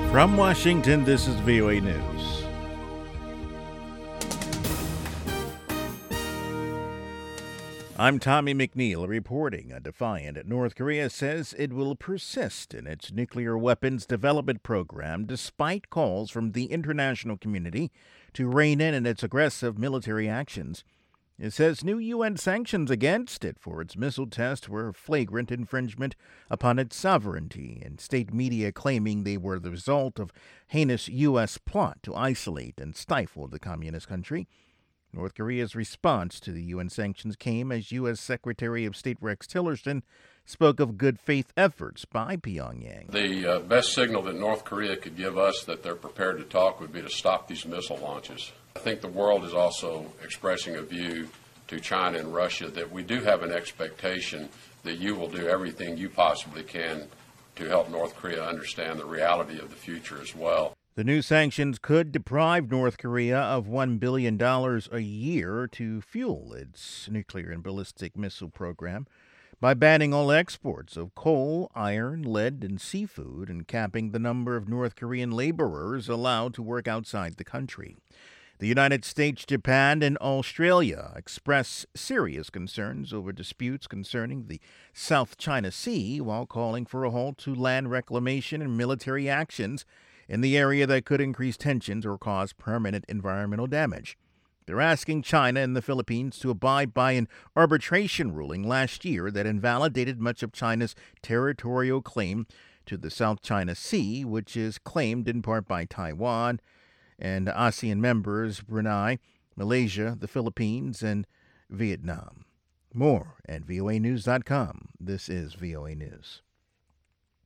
From Washington, this is VOA News. I'm Tommy McNeil reporting. A defiant North Korea says it will persist in its nuclear weapons development program despite calls from the international community to rein in its aggressive military actions. It says new UN sanctions against it for its missile test were flagrant infringement upon its sovereignty, and state media claiming they were the result of heinous U.S. plot to isolate and stifle the communist country. North Korea's response to the UN sanctions came as U.S. Secretary of State Rex Tillerson spoke of good faith efforts by Pyongyang. The best signal that North Korea could give us that they're prepared to talk would be to stop these missile launches. I think the world is also expressing a view to China and Russia that we do have an expectation that you will do everything you possibly can to help North Korea understand the reality of the future as well. The new sanctions could deprive North Korea of $1 billion a year to fuel its nuclear and ballistic missile program by banning all exports of coal, iron, lead, and seafood, and capping the number of North Korean laborers allowed to work outside the country. The United States, Japan, and Australia express serious concerns over disputes concerning the South China Sea, while calling for a halt to land reclamation and military actions in the area that could increase tensions or cause permanent environmental damage. They're asking China and the Philippines to abide by an arbitration ruling last year that invalidated much of China's territorial claim to the South China Sea, which is claimed in part by Taiwan and ASEAN members Brunei, Malaysia, the Philippines, and Vietnam. More at voanews.com. This is VOA News.